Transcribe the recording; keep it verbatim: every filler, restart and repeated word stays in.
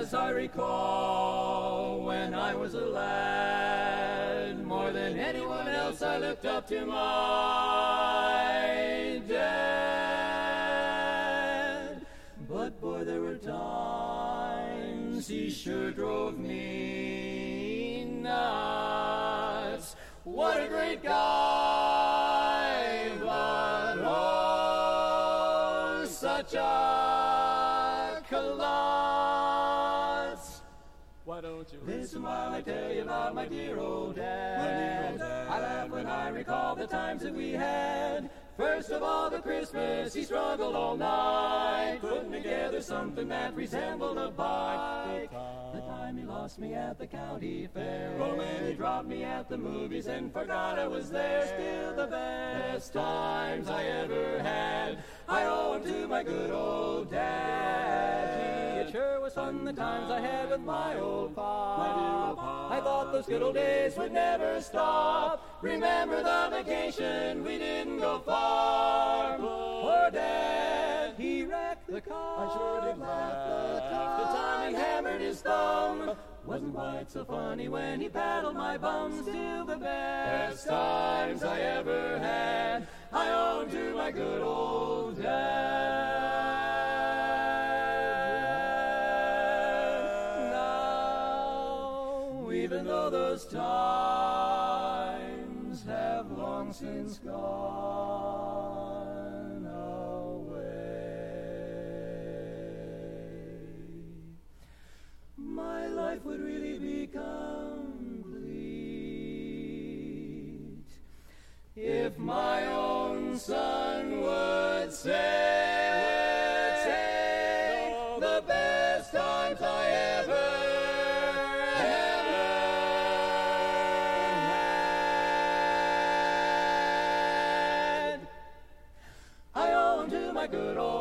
as I recall, when I was a lad, more than anyone else I looked up to my dad. But boy, there were times he sure drove me nuts. What a great guy, but oh, such a klutz. Why don't you listen while I tell you about my dear old dad? My dear old dad. I laugh when I recall the times that we had. First of all, the Christmas, he struggled all night, putting together something that resembled a bike. The time he lost me at the county fair, oh man, he dropped me at the movies and forgot I was there. Still the best times I ever had, I owe him to my good old dad. Gee, it sure was fun the times I had with my old pop. My dear old pop. I thought those good old days would never stop. Remember the vacation, we didn't go far. Poor Dad, he wrecked the car. I sure did laugh the time he hammered his thumb. Wasn't quite so funny when he paddled my bum. Still the best times I ever had, I owe him to my good old dad. Now, even though those times have long since gone away, my life would really be complete if my own son would say, would say, the best times I ever had, I owe him to my good old